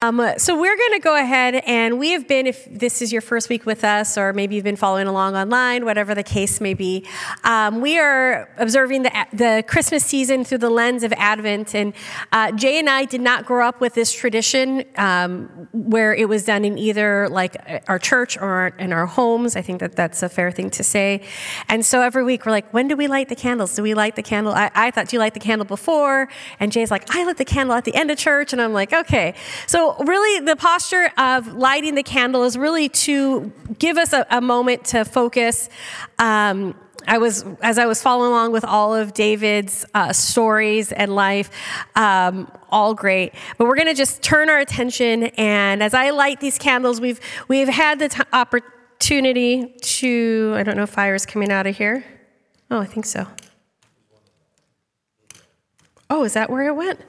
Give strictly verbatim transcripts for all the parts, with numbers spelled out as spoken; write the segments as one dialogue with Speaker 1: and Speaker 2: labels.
Speaker 1: Um, so we're going to go ahead, and we have been, if this is your first week with us, or maybe you've been following along online, whatever the case may be, um, we are observing the, the Christmas season through the lens of Advent. And uh, Jay and I did not grow up with this tradition um, where it was done in either like our church or in our homes. I think that that's a fair thing to say. And so every week we're like, when do we light the candles? Do we light the candle? I, I thought, do you light the candle before? And Jay's like, I lit the candle at the end of church. And I'm like, okay. So really the posture of lighting the candle is really to give us a, a moment to focus. Um, I was, as I was following along with all of David's uh, stories and life, um, all great. But we're going to just turn our attention. And as I light these candles, we've, we've had the t- opportunity to, I don't know if fire is coming out of here. Oh, I think so. Oh, is that where it went?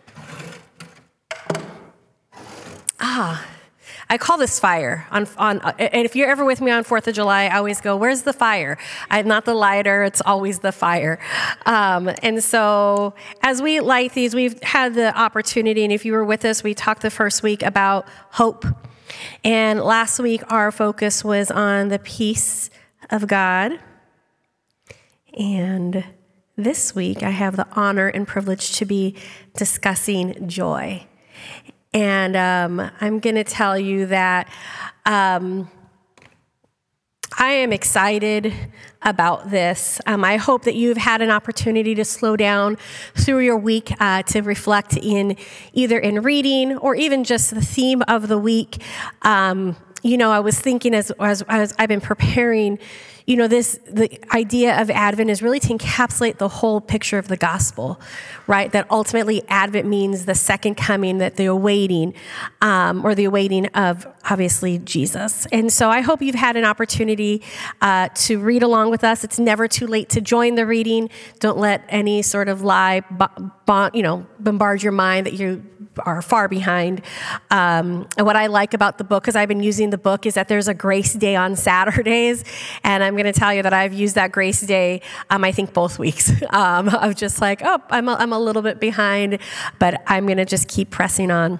Speaker 1: Ah, I call this fire. On, on, and if you're ever with me on fourth of July, I always go, where's the fire? I'm not the lighter, it's always the fire. Um, and so as we light these, we've had the opportunity, and if you were with us, we talked the first week about hope. And last week, our focus was on the peace of God. And this week, I have the honor and privilege to be discussing joy. And um, I'm going to tell you that um, I am excited about this. Um, I hope that you've had an opportunity to slow down through your week uh, to reflect in either in reading or even just the theme of the week. Um, you know, I was thinking as, as, as I've been preparing, you know, this, the idea of Advent is really to encapsulate the whole picture of the gospel, right? That ultimately Advent means the second coming, that the awaiting, um, or the awaiting of, obviously, Jesus. And so I hope you've had an opportunity uh, to read along with us. It's never too late to join the reading. Don't let any sort of lie, bo- bo- you know, bombard your mind that you are far behind. Um, and what I like about the book, because I've been using the book, is that there's a grace day on Saturdays. And I'm going to tell you that I've used that grace day, um, I think both weeks, um, of just like, oh, I'm a, I'm a little bit behind, but I'm going to just keep pressing on.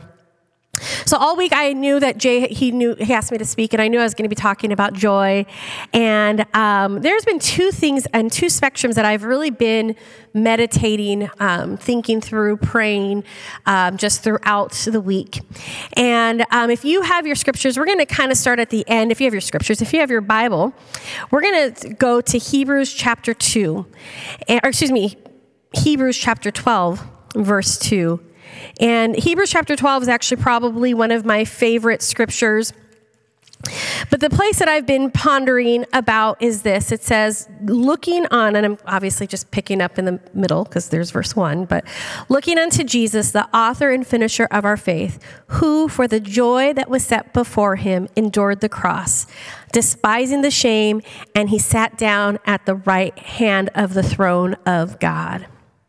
Speaker 1: So all week I knew that Jay, he knew, he asked me to speak, and I knew I was going to be talking about joy. And um, there's been two things and two spectrums that I've really been meditating, um, thinking through, praying, um, just throughout the week. And um, if you have your scriptures, we're going to kind of start at the end. If you have your scriptures, if you have your Bible, we're going to go to Hebrews chapter two, or excuse me, Hebrews chapter twelve, verse two. And Hebrews chapter twelve is actually probably one of my favorite scriptures. But the place that I've been pondering about is this. It says, looking on, and I'm obviously just picking up in the middle because there's verse one, but looking unto Jesus, the author and finisher of our faith, who for the joy that was set before him endured the cross, despising the shame, and he sat down at the right hand of the throne of God.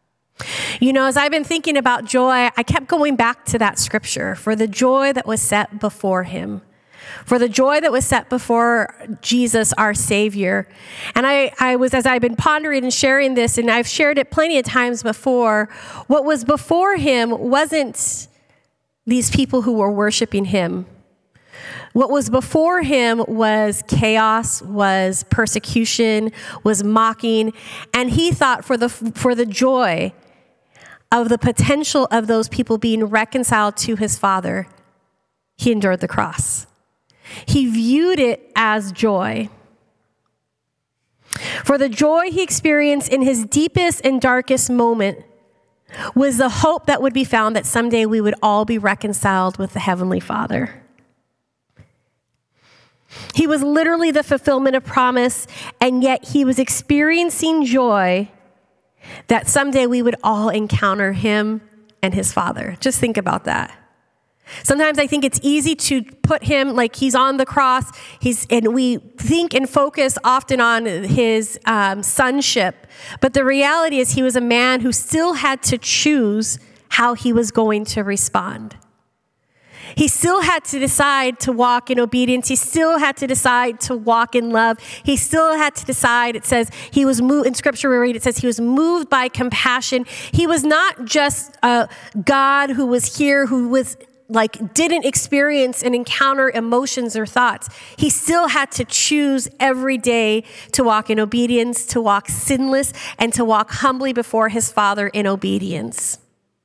Speaker 1: You know, as I've been thinking about joy, I kept going back to that scripture, for the joy that was set before him, for the joy that was set before Jesus, our Savior. And I, I was, as I've been pondering and sharing this, and I've shared it plenty of times before, what was before him wasn't these people who were worshiping him. What was before him was chaos, was persecution, was mocking, and he thought for the for the joy of the potential of those people being reconciled to his Father, he endured the cross. He viewed it as joy. For the joy he experienced in his deepest and darkest moment was the hope that would be found that someday we would all be reconciled with the Heavenly Father. He was literally the fulfillment of promise, and yet he was experiencing joy that someday we would all encounter him and his Father. Just think about that. Sometimes I think it's easy to put him like he's on the cross. He's, and we think and focus often on his um, sonship. But the reality is he was a man who still had to choose how he was going to respond. He still had to decide to walk in obedience. He still had to decide to walk in love. He still had to decide, it says, he was moved, in scripture we read, it says he was moved by compassion. He was not just a God who was here, who was like didn't experience and encounter emotions or thoughts. He still had to choose every day to walk in obedience, to walk sinless, and to walk humbly before his Father in obedience.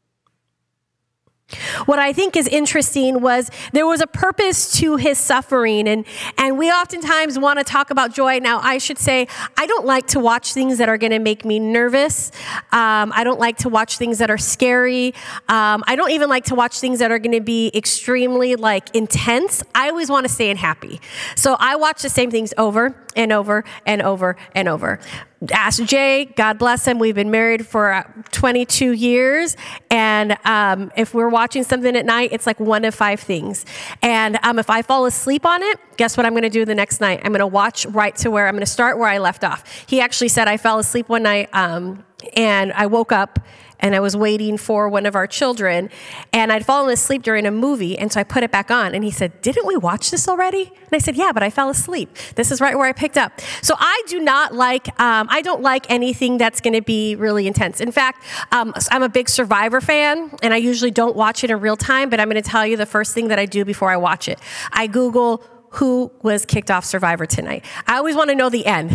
Speaker 1: What I think is interesting was there was a purpose to his suffering, and, and we oftentimes want to talk about joy. Now, I should say, I don't like to watch things that are going to make me nervous. Um, I don't like to watch things that are scary. Um, I don't even like to watch things that are going to be extremely like intense. I always want to stay in happy. So I watch the same things over and over and over and over. Ask Jay, God bless him. We've been married for twenty-two years. And um, if we're watching something at night, it's like one of five things. And um, if I fall asleep on it, guess what I'm going to do the next night? I'm going to watch right to where I'm going to start where I left off. He actually said I fell asleep one night um, and I woke up and I was waiting for one of our children, and I'd fallen asleep during a movie, and so I put it back on, and he said, didn't we watch this already? And I said, yeah, but I fell asleep. This is right where I picked up. So I do not like, um, I don't like anything that's going to be really intense. In fact, um, I'm a big Survivor fan, and I usually don't watch it in real time, but I'm going to tell you the first thing that I do before I watch it. I Google who was kicked off Survivor tonight. I always want to know the end.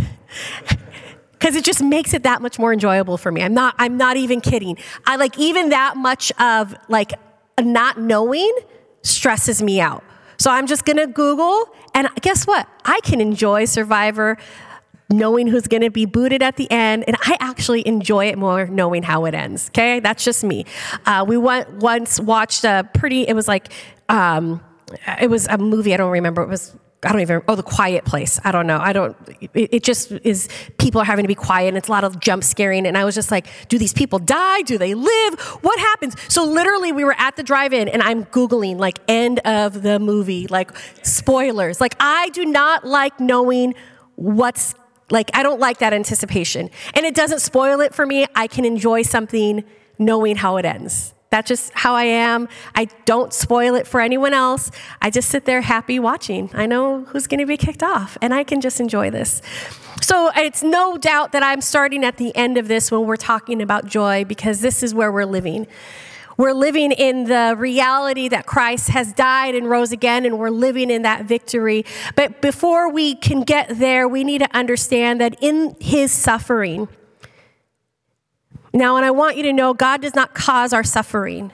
Speaker 1: Because it just makes it that much more enjoyable for me. I'm not, I'm not even kidding. I like even that much of like not knowing stresses me out. So I'm just going to Google, and guess what? I can enjoy Survivor knowing who's going to be booted at the end, and I actually enjoy it more knowing how it ends. Okay, that's just me. Uh, we went once watched a pretty. It was like um, it was a movie. I don't remember. It was. I don't even, oh, The Quiet Place. I don't know. I don't, it, it just is, people are having to be quiet, and it's a lot of jump scaring. And I was just like, do these people die? Do they live? What happens? So literally we were at the drive-in, and I'm Googling like end of the movie, like spoilers. Like I do not like knowing what's, like I don't like that anticipation. And it doesn't spoil it for me. I can enjoy something knowing how it ends. That's just how I am. I don't spoil it for anyone else. I just sit there happy watching. I know who's going to be kicked off, and I can just enjoy this. So it's no doubt that I'm starting at the end of this when we're talking about joy, because this is where we're living. We're living in the reality that Christ has died and rose again, and we're living in that victory. But before we can get there, we need to understand that in his suffering, now, and I want you to know, God does not cause our suffering.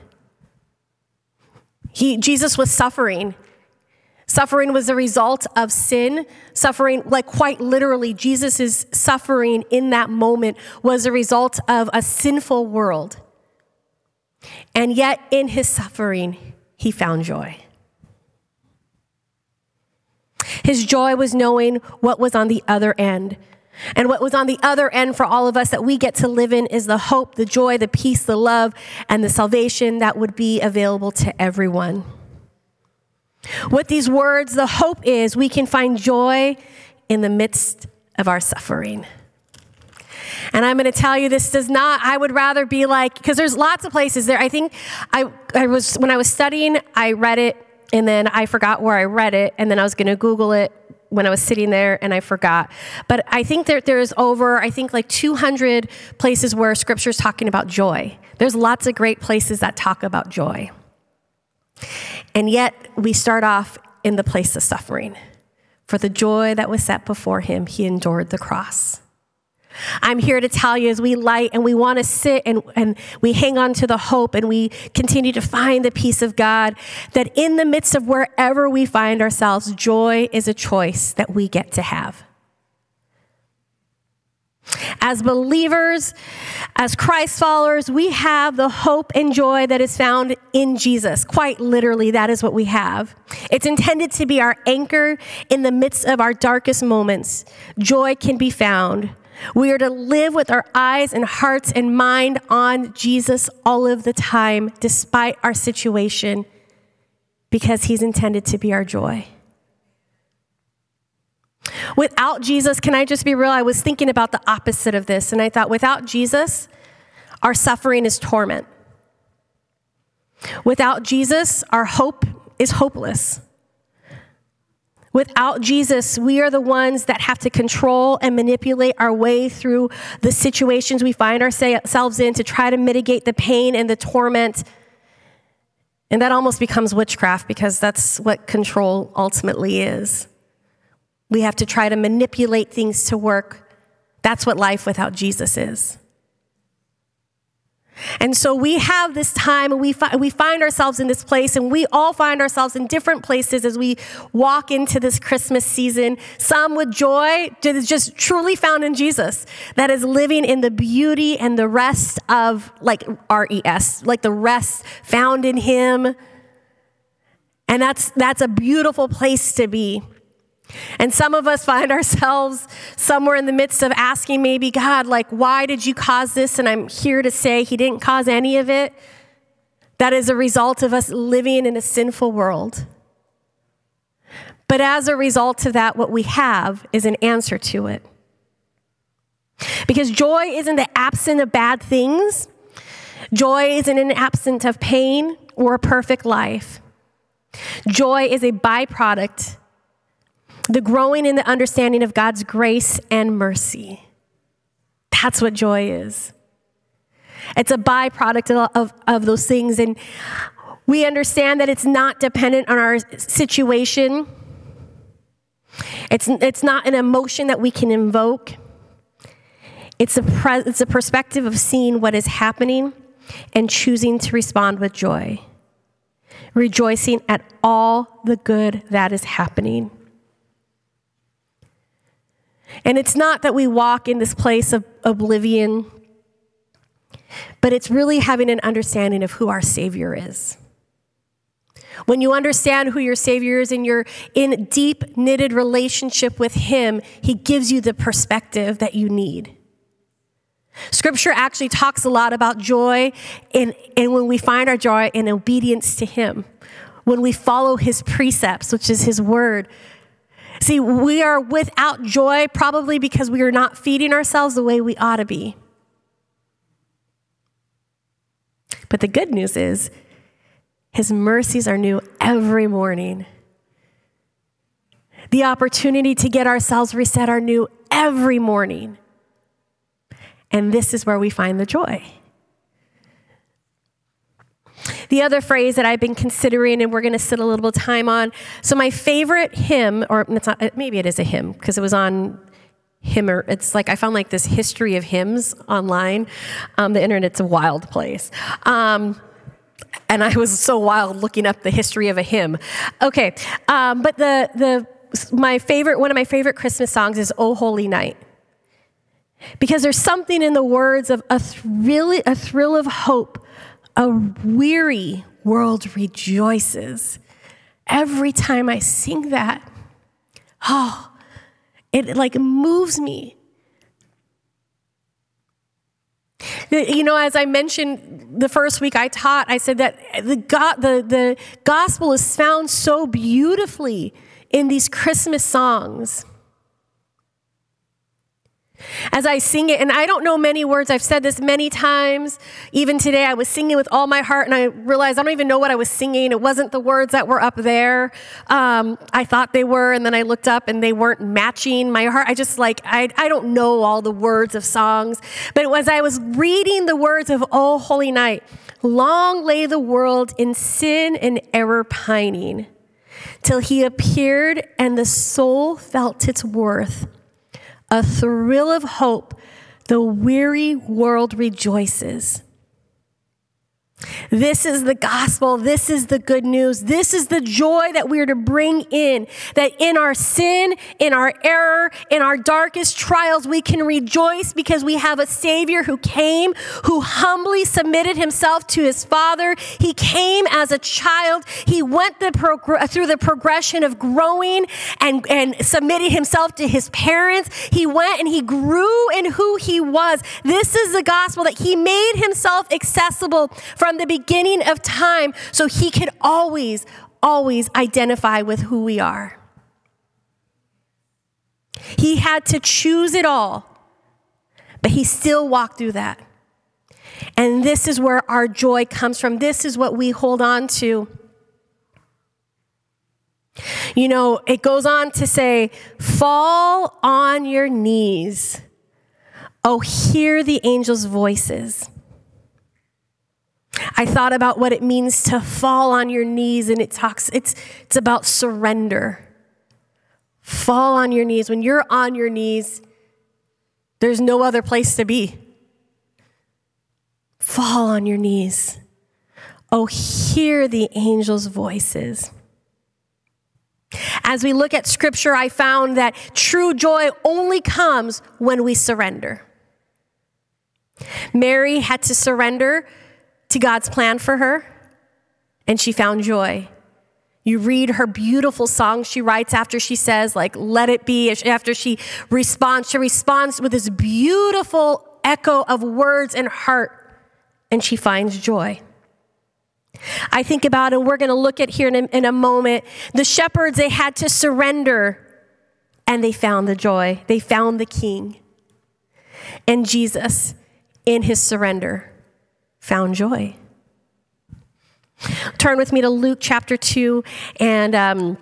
Speaker 1: He, Jesus was suffering. Suffering was a result of sin. Suffering, like quite literally, Jesus' suffering in that moment was a result of a sinful world. And yet, in his suffering, he found joy. His joy was knowing what was on the other end. And what was on the other end for all of us that we get to live in is the hope, the joy, the peace, the love, and the salvation that would be available to everyone. With these words, the hope is we can find joy in the midst of our suffering. And I'm going to tell you, this does not, I would rather be like, because there's lots of places there. I think I, I was, when I was studying, I read it, and then I forgot where I read it, and then I was going to Google it when I was sitting there, and I forgot. But I think that there's over, I think like two hundred places where Scripture's talking about joy. There's lots of great places that talk about joy. And yet we start off in the place of suffering. For the joy that was set before him, he endured the cross. I'm here to tell you, as we light and we want to sit and, and we hang on to the hope and we continue to find the peace of God, that in the midst of wherever we find ourselves, joy is a choice that we get to have. As believers, as Christ followers, we have the hope and joy that is found in Jesus. Quite literally, that is what we have. It's intended to be our anchor in the midst of our darkest moments. Joy can be found. We are to live with our eyes and hearts and mind on Jesus all of the time, despite our situation, because he's intended to be our joy. Without Jesus, can I just be real? I was thinking about the opposite of this, and I thought, without Jesus, our suffering is torment. Without Jesus, our hope is hopeless. Without Jesus, we are the ones that have to control and manipulate our way through the situations we find ourselves in to try to mitigate the pain and the torment. And that almost becomes witchcraft because that's what control ultimately is. We have to try to manipulate things to work. That's what life without Jesus is. And so we have this time, and we, fi- we find ourselves in this place, and we all find ourselves in different places as we walk into this Christmas season. Some with joy that is just truly found in Jesus, that is living in the beauty and the rest of, like R E S, like the rest found in him. And that's that's a beautiful place to be. And some of us find ourselves somewhere in the midst of asking maybe, God, like, why did you cause this? And I'm here to say he didn't cause any of it. That is a result of us living in a sinful world. But as a result of that, what we have is an answer to it. Because joy isn't the absence of bad things. Joy isn't an absence of pain or a perfect life. Joy is a byproduct, the growing in the understanding of God's grace and mercy. That's what joy is. It's a byproduct of, of, of those things. And we understand that it's not dependent on our situation. It's, it's not an emotion that we can invoke. It's a, pre, it's a perspective of seeing what is happening and choosing to respond with joy, rejoicing at all the good that is happening. And it's not that we walk in this place of oblivion, but it's really having an understanding of who our Savior is. When you understand who your Savior is and you're in deep knitted relationship with him, he gives you the perspective that you need. Scripture actually talks a lot about joy and, and when we find our joy in obedience to him, when we follow his precepts, which is his word. See, we are without joy probably because we are not feeding ourselves the way we ought to be. But the good news is his mercies are new every morning. The opportunity to get ourselves reset are new every morning. And this is where we find the joy. The other phrase that I've been considering, and we're going to sit a little bit of time on. So my favorite hymn, or it's not, maybe it is a hymn because it was on Hymner. It's like I found like this history of hymns online. Um, the internet's a wild place. Um, and I was so wild looking up the history of a hymn. Okay, um, but the the my favorite, one of my favorite Christmas songs is "O Holy Night." Because there's something in the words of a thrill, a thrill of hope. A weary world rejoices. Every time I sing that, oh, it like moves me. You know, as I mentioned the first week I taught, I said that the God, the, the gospel is found so beautifully in these Christmas songs. As I sing it, and I don't know many words, I've said this many times. Even today, I was singing with all my heart, and I realized I don't even know what I was singing. It wasn't the words that were up there. Um, I thought they were, and then I looked up, and they weren't matching my heart. I just like, I, I don't know all the words of songs. But as I was reading the words of "O Holy Night," long lay the world in sin and error pining, till he appeared, and the soul felt its worth. A thrill of hope, the weary world rejoices. This is the gospel. This is the good news. This is the joy that we are to bring in, that in our sin, in our error, in our darkest trials, we can rejoice because we have a Savior who came, who humbly submitted himself to his Father. He came as a child. He went the prog- through the progression of growing and, and submitting himself to his parents. He went and he grew in who he was. This is the gospel, that he made himself accessible from the beginning of time so he could always, always identify with who we are. He had to choose it all, but he still walked through that. And this is where our joy comes from. This is what we hold on to. You know, it goes on to say, fall on your knees. Oh, hear the angels' voices. I thought about what it means to fall on your knees, and it talks, it's, it's about surrender. Fall on your knees. When you're on your knees, there's no other place to be. Fall on your knees. Oh, hear the angels' voices. As we look at scripture, I found that true joy only comes when we surrender. Mary had to surrender to God's plan for her, and she found joy. You read her beautiful song she writes after she says, like, let it be. After she responds, she responds with this beautiful echo of words and heart, and she finds joy. I think about, and we're going to look at here in a, in a moment, the shepherds, they had to surrender, and they found the joy. They found the King. And Jesus, in his surrender, found joy. Turn with me to Luke chapter two, and um,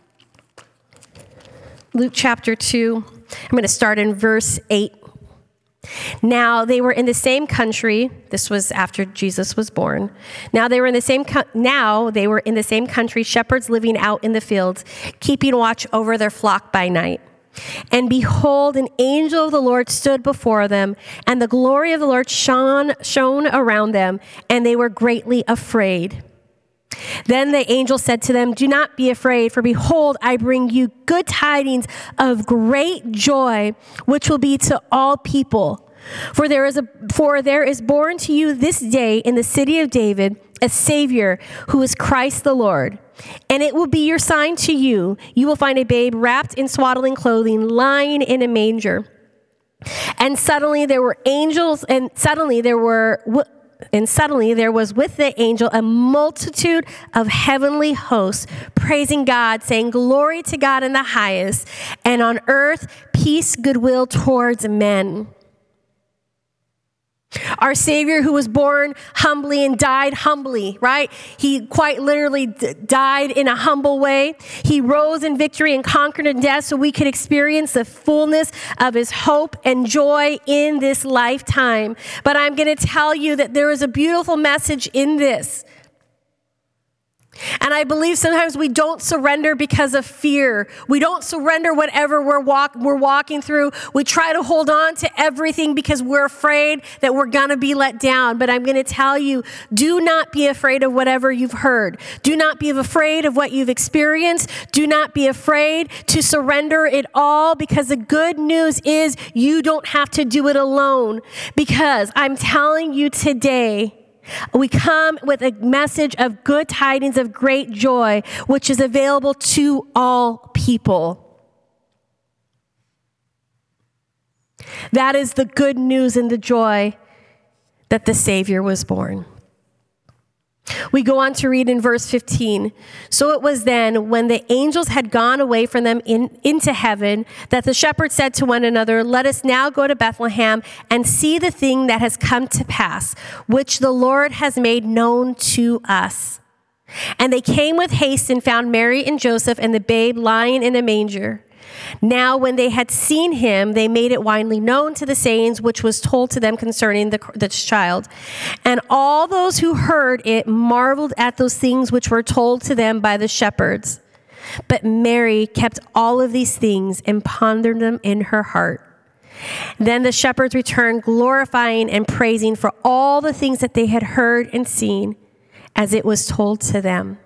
Speaker 1: Luke chapter two, I'm going to start in verse eight. Now they were in the same country. This was after Jesus was born. Now they were in the same co- now they were in the same country, shepherds living out in the fields, keeping watch over their flock by night. And behold, an angel of the Lord stood before them, and the glory of the Lord shone shone around them, and they were greatly afraid. Then the angel said to them, "Do not be afraid, for behold, I bring you good tidings of great joy, which will be to all people. For there is a for there is born to you this day in the city of David a Savior, who is Christ the Lord. And it will be your sign to you. You will find a babe wrapped in swaddling clothing, lying in a manger." And suddenly there were angels, and suddenly there were. And suddenly there was with the angel a multitude of heavenly hosts, praising God, saying, "Glory to God in the highest, and on earth peace, goodwill towards men." Our Savior, who was born humbly and died humbly, right? He quite literally d- died in a humble way. He rose in victory and conquered in death so we could experience the fullness of his hope and joy in this lifetime. But I'm going to tell you that there is a beautiful message in this. And I believe sometimes we don't surrender because of fear. We don't surrender whatever we're walk, we're walking through. We try to hold on to everything because we're afraid that we're going to be let down. But I'm going to tell you, do not be afraid of whatever you've heard. Do not be afraid of what you've experienced. Do not be afraid to surrender it all, because the good news is you don't have to do it alone. Because I'm telling you today, we come with a message of good tidings of great joy, which is available to all people. That is the good news and the joy that the Savior was born. We go on to read in verse fifteen. So it was then, when the angels had gone away from them in, into heaven, that the shepherds said to one another, "Let us now go to Bethlehem and see the thing that has come to pass, which the Lord has made known to us." And they came with haste and found Mary and Joseph and the babe lying in a manger. Now, when they had seen him, they made it widely known to the sayings which was told to them concerning the, the child. And all those who heard it marveled at those things which were told to them by the shepherds. But Mary kept all of these things and pondered them in her heart. Then the shepherds returned, glorifying and praising for all the things that they had heard and seen, as it was told to them.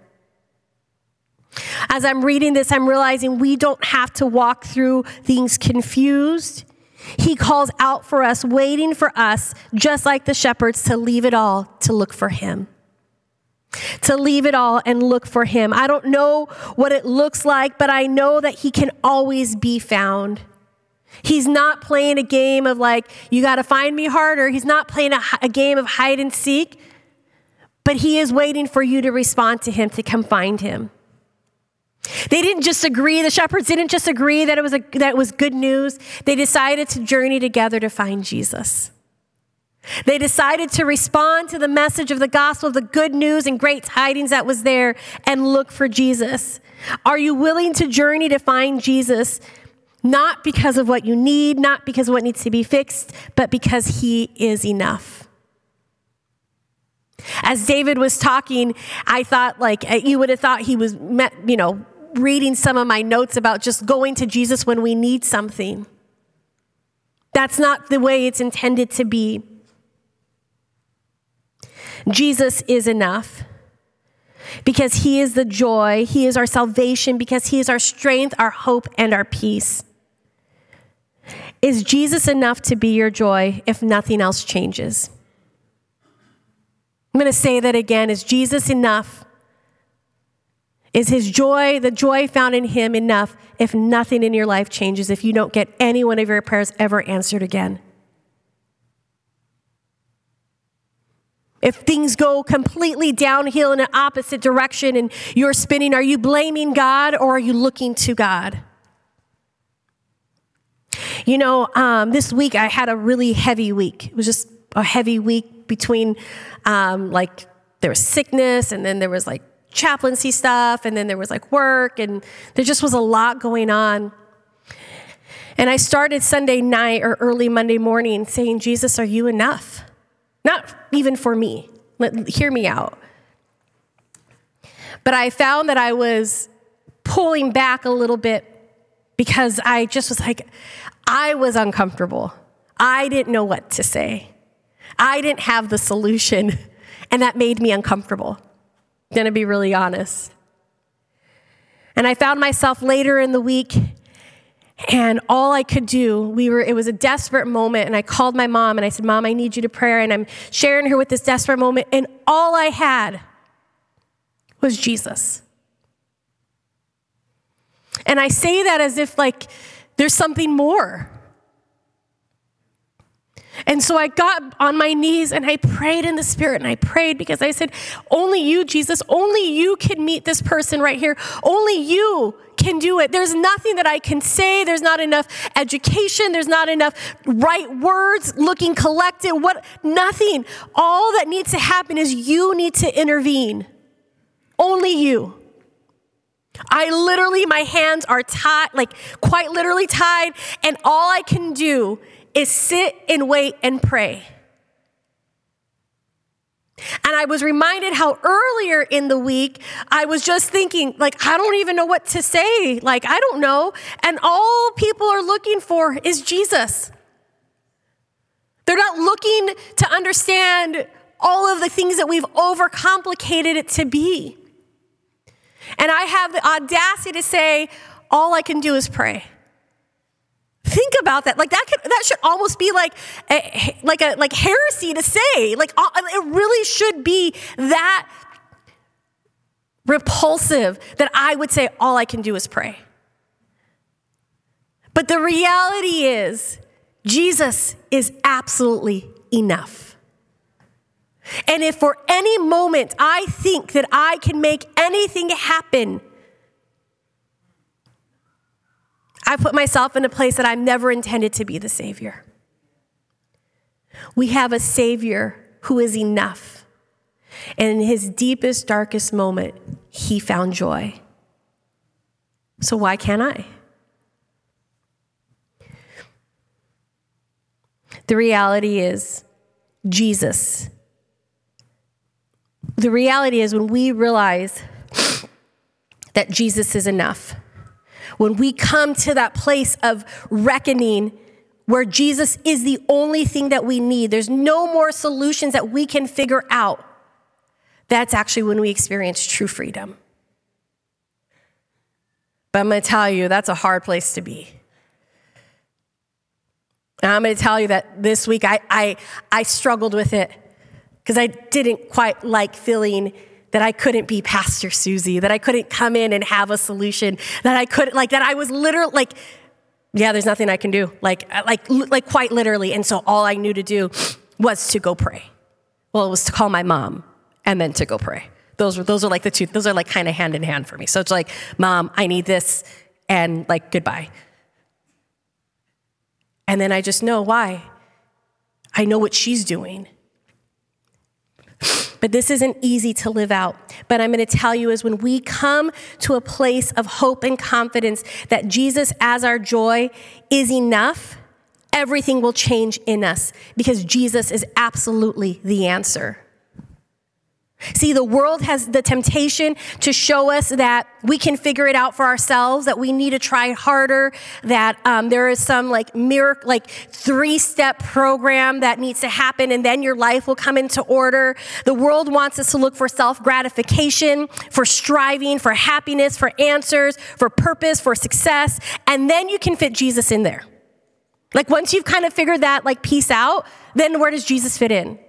Speaker 1: As I'm reading this, I'm realizing we don't have to walk through things confused. He calls out for us, waiting for us, just like the shepherds, to leave it all to look for him. To leave it all and look for him. I don't know what it looks like, but I know that he can always be found. He's not playing a game of like, you got to find me harder. He's not playing a, a game of hide and seek, but he is waiting for you to respond to him, to come find him. They didn't just agree, the shepherds didn't just agree that it was a, that it was good news. They decided to journey together to find Jesus. They decided to respond to the message of the gospel, of the good news and great tidings that was there, and look for Jesus. Are you willing to journey to find Jesus? Not because of what you need, not because of what needs to be fixed, but because he is enough. As David was talking, I thought like you would have thought he was, you know, reading some of my notes about just going to Jesus when we need something. That's not the way it's intended to be. Jesus is enough because he is the joy, he is our salvation, because he is our strength, our hope, and our peace. Is Jesus enough to be your joy if nothing else changes? I'm going to say that again. Is Jesus enough? Is his joy, the joy found in him, enough if nothing in your life changes, if you don't get any one of your prayers ever answered again? If things go completely downhill in an opposite direction and you're spinning, are you blaming God or are you looking to God? You know, um, this week I had a really heavy week. It was just a heavy week between, um, like, there was sickness, and then there was, like, chaplaincy stuff, and then there was, like, work, and there just was a lot going on. And I started Sunday night or early Monday morning saying, Jesus, are you enough? Not even for me. Let, hear me out. But I found that I was pulling back a little bit because I just was like, I was uncomfortable. I didn't know what to say. I didn't have the solution, and that made me uncomfortable. I'm gonna be really honest. And I found myself later in the week, and all I could do, we were, it was a desperate moment, and I called my mom, and I said, Mom, I need you to pray, and I'm sharing her with this desperate moment, and all I had was Jesus. And I say that as if, like, there's something more. And so I got on my knees and I prayed in the Spirit, and I prayed because I said, only you, Jesus, only you can meet this person right here. Only you can do it. There's nothing that I can say. There's not enough education. There's not enough right words, looking collected, what, nothing. All that needs to happen is you need to intervene. Only you. I literally, my hands are tied, like quite literally tied, and all I can do is sit and wait and pray. And I was reminded how earlier in the week, I was just thinking, like, I don't even know what to say. Like, I don't know. And all people are looking for is Jesus. They're not looking to understand all of the things that we've overcomplicated it to be. And I have the audacity to say, all I can do is pray. Think about that. Like that could, that should almost be like a, like a like heresy to say. Like it really should be that repulsive that I would say all I can do is pray. But the reality is Jesus is absolutely enough. And if for any moment I think that I can make anything happen, I put myself in a place that I'm never intended to be the Savior. We have a Savior who is enough. And in his deepest, darkest moment, he found joy. So why can't I? The reality is Jesus. The reality is when we realize that Jesus is enough, when we come to that place of reckoning where Jesus is the only thing that we need, there's no more solutions that we can figure out, that's actually when we experience true freedom. But I'm going to tell you, that's a hard place to be. And I'm going to tell you that this week I I, I struggled with it because I didn't quite like feeling that I couldn't be Pastor Susie, that I couldn't come in and have a solution, that I couldn't, like, that I was literally, like, yeah, there's nothing I can do, like, like, like quite literally. And so all I knew to do was to go pray. Well, it was to call my mom and then to go pray. Those were, those are like the two, those are like kind of hand in hand for me. So it's like, Mom, I need this, and like, goodbye. And then I just know why. I know what she's doing. But this isn't easy to live out. But I'm going to tell you is when we come to a place of hope and confidence that Jesus as our joy is enough, everything will change in us because Jesus is absolutely the answer. See, the world has the temptation to show us that we can figure it out for ourselves, that we need to try harder, that um, there is some like miracle, like three-step program that needs to happen, and then your life will come into order. The world wants us to look for self-gratification, for striving, for happiness, for answers, for purpose, for success, and then you can fit Jesus in there. Like once you've kind of figured that like piece out, then where does Jesus fit in?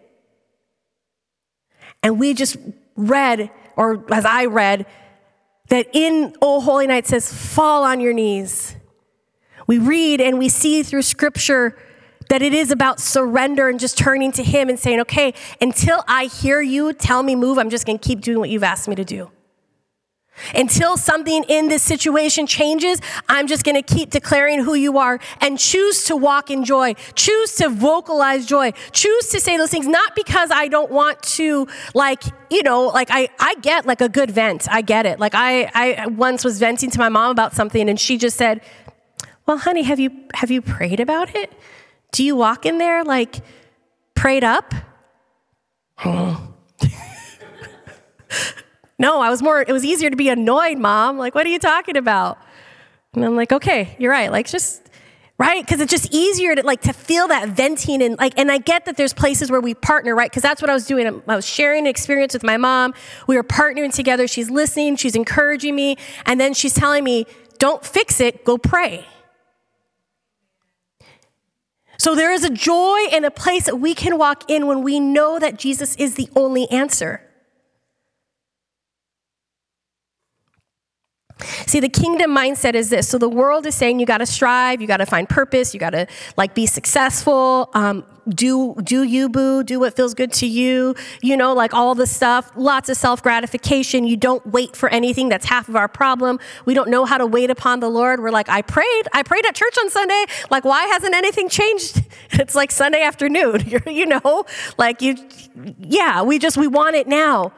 Speaker 1: And we just read, or as I read, that in O Holy Night says, fall on your knees. We read and we see through scripture that it is about surrender and just turning to him and saying, okay, until I hear you tell me move, I'm just going to keep doing what you've asked me to do. Until something in this situation changes, I'm just going to keep declaring who you are and choose to walk in joy, choose to vocalize joy, choose to say those things, not because I don't want to, like, you know, like I, I get like a good vent. I get it. Like I, I once was venting to my mom about something and she just said, well, honey, have you, have you prayed about it? Do you walk in there like prayed up? No, I was more, it was easier to be annoyed, Mom. Like, what are you talking about? And I'm like, okay, you're right. Like, just, right? Because it's just easier to, like, to feel that venting and, like, and I get that there's places where we partner, right? Because that's what I was doing. I was sharing an experience with my mom. We were partnering together. She's listening. She's encouraging me. And then she's telling me, don't fix it. Go pray. So there is a joy and a place that we can walk in when we know that Jesus is the only answer. See, the kingdom mindset is this. So the world is saying you got to strive, you got to find purpose, you got to like be successful, um, do do you, boo, do what feels good to you, you know, like all the stuff, lots of self-gratification. You don't wait for anything. That's half of our problem. We don't know how to wait upon the Lord. We're like, I prayed, I prayed at church on Sunday. Like, why hasn't anything changed? It's like Sunday afternoon, you know, like you, yeah, we just, we want it now.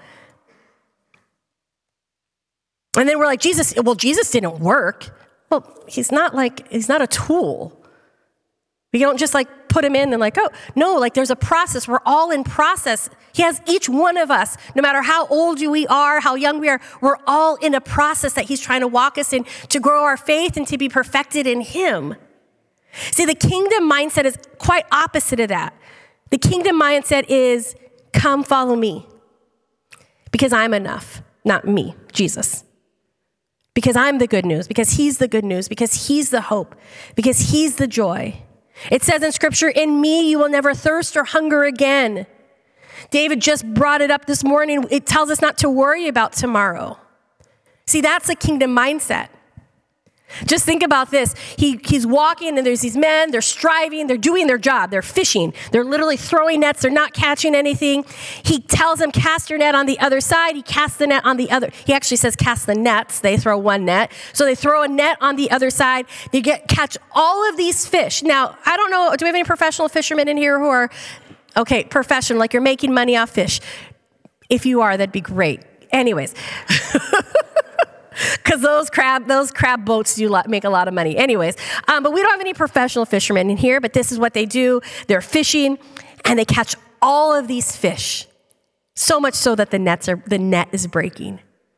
Speaker 1: And then we're like, Jesus, well, Jesus didn't work. Well, he's not like, he's not a tool. We don't just like put him in and like, oh, no, like there's a process. We're all in process. He has each one of us, no matter how old we are, how young we are, we're all in a process that he's trying to walk us in to grow our faith and to be perfected in him. See, the kingdom mindset is quite opposite of that. The kingdom mindset is, come follow me because I'm enough, not me, Jesus. Because I'm the good news, because he's the good news, because he's the hope, because he's the joy. It says in scripture, in me you will never thirst or hunger again. David just brought it up this morning. It tells us not to worry about tomorrow. See, that's a kingdom mindset. Just think about this. He, he's walking and there's these men, they're striving, they're doing their job, they're fishing, they're literally throwing nets, they're not catching anything. He tells them, cast your net on the other side. He casts the net on the other. He actually says, cast the nets. They throw one net. So they throw a net on the other side. They get catch all of these fish. Now, I don't know, do we have any professional fishermen in here who are, okay, professional, like you're making money off fish? If you are, that'd be great. Anyways. Because those crab those crab boats do make a lot of money. Anyways, um, but we don't have any professional fishermen in here, but this is what they do. They're fishing, and they catch all of these fish, so much so that the nets are the net is breaking.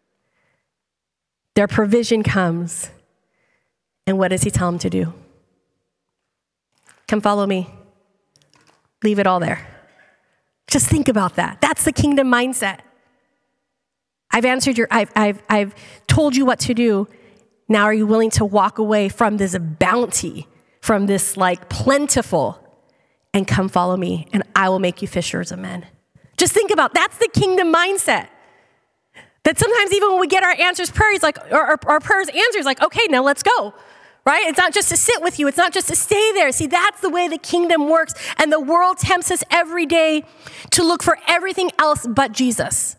Speaker 1: Their provision comes, and what does he tell them to do? Come follow me. Leave it all there. Just think about that. That's the kingdom mindset. I've answered your, I've, I've, I've told you what to do. Now are you willing to walk away from this bounty, from this like plentiful, and come follow me, and I will make you fishers of men? Just think about, that's the kingdom mindset. That sometimes even when we get our answers prayers, like, or our, our prayers answers, like, okay, now let's go. Right? It's not just to sit with you. It's not just to stay there. See, that's the way the kingdom works. And the world tempts us every day to look for everything else but Jesus.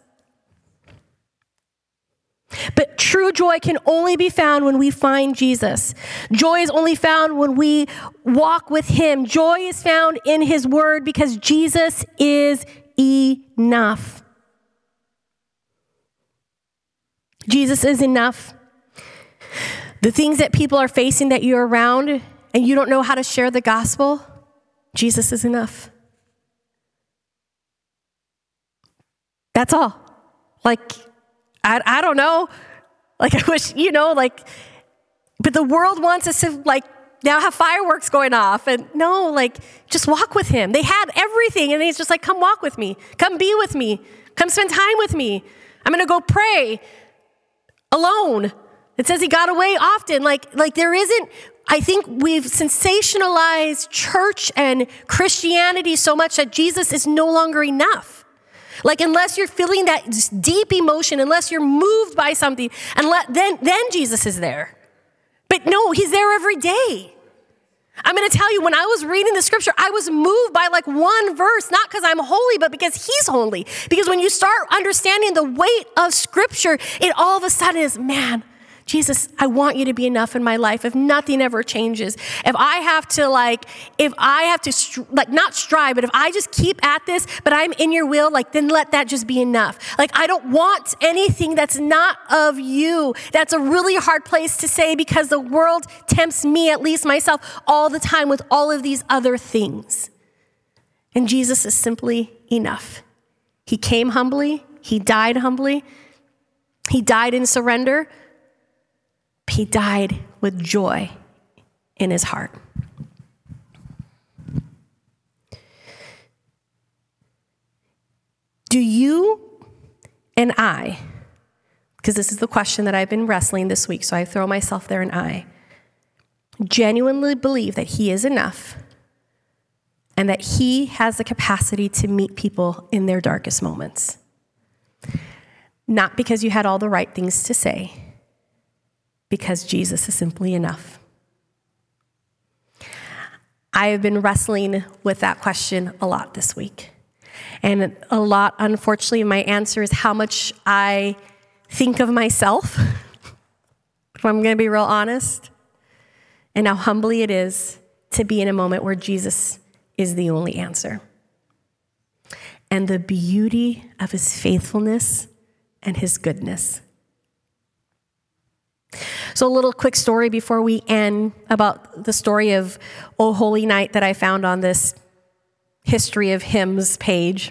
Speaker 1: But true joy can only be found when we find Jesus. Joy is only found when we walk with him. Joy is found in his word because Jesus is enough. Jesus is enough. The things that people are facing that you're around and you don't know how to share the gospel, Jesus is enough. That's all. Like, I, I don't know. Like, I wish, you know, like, but the world wants us to, like, now have fireworks going off. And no, like, just walk with him. They had everything. And he's just like, come walk with me. Come be with me. Come spend time with me. I'm going to go pray alone. It says he got away often. Like, like there isn't, I think we've sensationalized church and Christianity so much that Jesus is no longer enough. Like, unless you're feeling that deep emotion, unless you're moved by something, and let, then, then Jesus is there. But no, he's there every day. I'm going to tell you, when I was reading the scripture, I was moved by like one verse, not because I'm holy, but because he's holy. Because when you start understanding the weight of scripture, it all of a sudden is, man, Jesus, I want you to be enough in my life. If nothing ever changes, if I have to like, if I have to str- like not strive, but if I just keep at this, but I'm in your will, like then let that just be enough. Like I don't want anything that's not of you. That's a really hard place to say because the world tempts me, at least myself, all the time with all of these other things. And Jesus is simply enough. He came humbly. He died humbly. He died in surrender. He died with joy in his heart. Do you and I, because this is the question that I've been wrestling this week, so I throw myself there and I, genuinely believe that he is enough and that he has the capacity to meet people in their darkest moments? Not because you had all the right things to say, because Jesus is simply enough. I have been wrestling with that question a lot this week. And a lot, unfortunately, my answer is how much I think of myself, if I'm going to be real honest, and how humbly it is to be in a moment where Jesus is the only answer. And the beauty of his faithfulness and his goodness. So a little quick story before we end about the story of O Holy Night that I found on this History of Hymns page.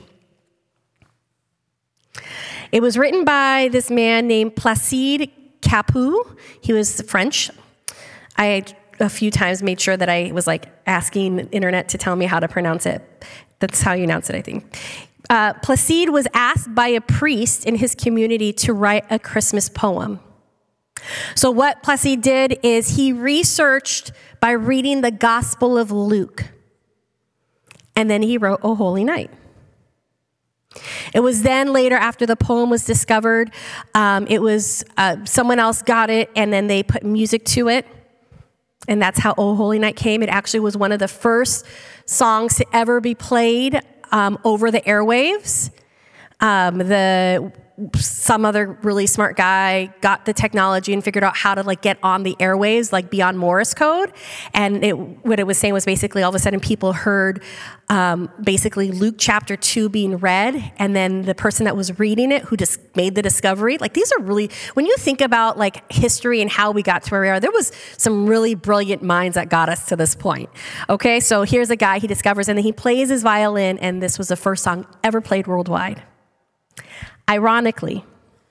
Speaker 1: It was written by this man named Placide Cappeau. He was French. I a few times made sure that I was like asking the internet to tell me how to pronounce it. That's how you announce it, I think. Uh, Placide was asked by a priest in his community to write a Christmas poem. So what Placide did is he researched by reading the Gospel of Luke. And then he wrote O Holy Night. It was then later, after the poem was discovered, um, it was uh, someone else got it, and then they put music to it. And that's how O Holy Night came. It actually was one of the first songs to ever be played um, over the airwaves. Um, the some other really smart guy got the technology and figured out how to like get on the airwaves, like beyond Morse code. And it, what it was saying was basically all of a sudden people heard um, basically Luke chapter two being read. And then the person that was reading it, who just made the discovery, like these are really, when you think about like history and how we got to where we are, there was some really brilliant minds that got us to this point. Okay, so here's a guy he discovers, and then he plays his violin, and this was the first song ever played worldwide. Ironically,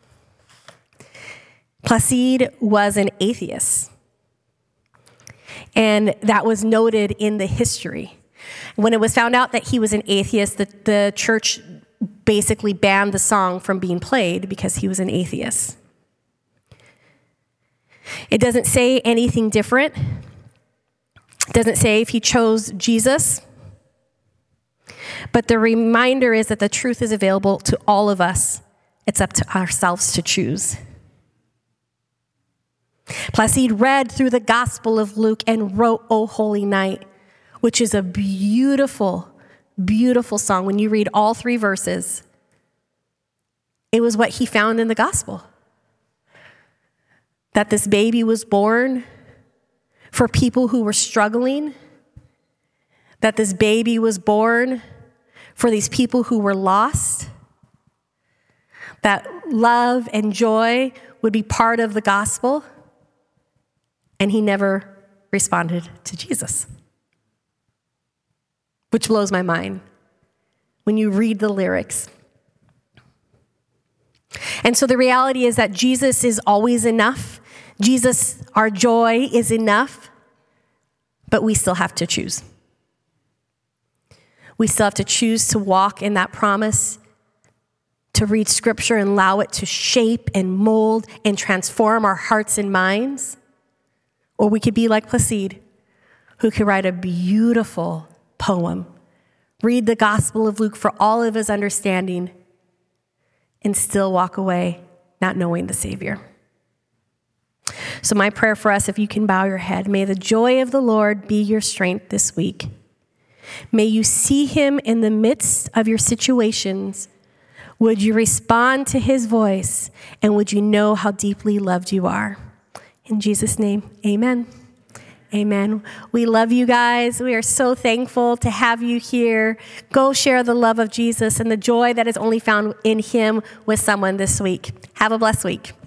Speaker 1: Placide was an atheist, and that was noted in the history. When it was found out that he was an atheist, the, the church basically banned the song from being played because he was an atheist. It doesn't say anything different. It doesn't say if he chose Jesus. But the reminder is that the truth is available to all of us. It's up to ourselves to choose. Placide read through the Gospel of Luke and wrote O Holy Night, which is a beautiful, beautiful song. When you read all three verses, it was what he found in the Gospel. That this baby was born for people who were struggling. That this baby was born for these people who were lost, that love and joy would be part of the gospel, and he never responded to Jesus, which blows my mind when you read the lyrics. And so the reality is that Jesus is always enough. Jesus, our joy, is enough. But we still have to choose. We still have to choose to walk in that promise, to read scripture and allow it to shape and mold and transform our hearts and minds. Or we could be like Placide, who could write a beautiful poem, read the Gospel of Luke for all of his understanding, and still walk away not knowing the Savior. So my prayer for us, if you can bow your head, may the joy of the Lord be your strength this week. May you see him in the midst of your situations. Would you respond to his voice, and would you know how deeply loved you are? In Jesus' name, amen. Amen. We love you guys. We are so thankful to have you here. Go share the love of Jesus and the joy that is only found in him with someone this week. Have a blessed week.